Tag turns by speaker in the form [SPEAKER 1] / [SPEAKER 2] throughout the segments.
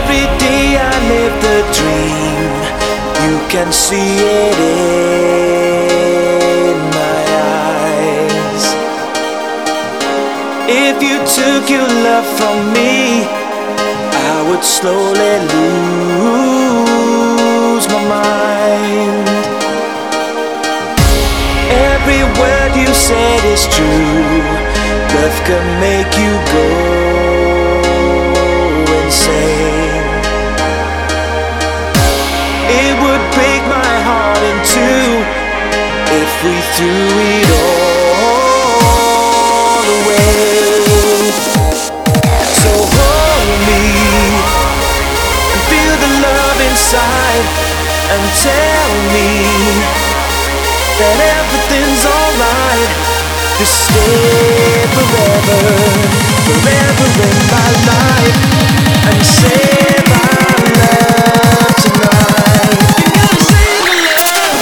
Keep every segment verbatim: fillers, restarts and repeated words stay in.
[SPEAKER 1] Every day I live the dream. You can see it in my eyes. If you took your love from me, I would slowly lose my mind. Every word you said is true. Love can make you go insane. It would break my heart in two if we threw it all away. So hold me and feel the love inside, and tell me that everything's alright. Just stay forever, forever in my life, and save our love tonight. You gotta save the love.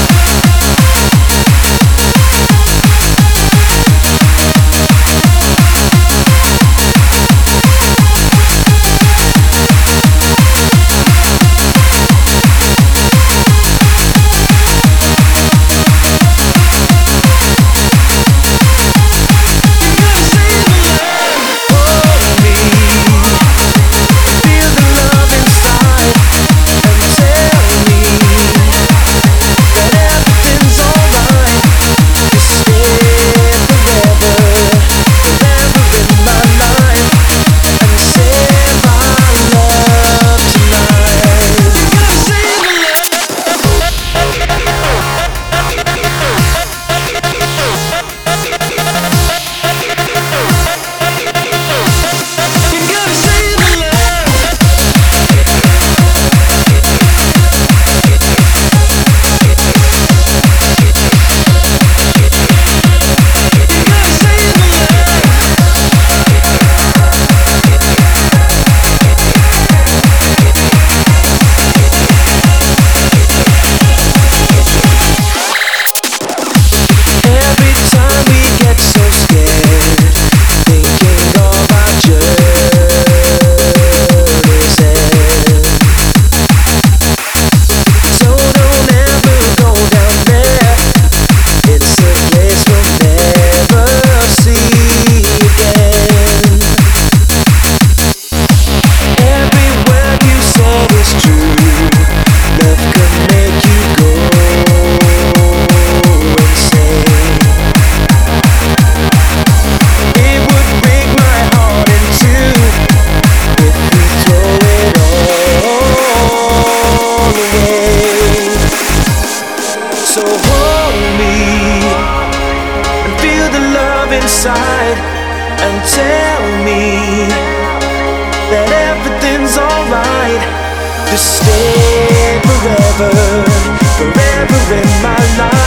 [SPEAKER 1] So hold me and feel the love inside, and tell me that everything's alright. Just stay forever, forever in my life.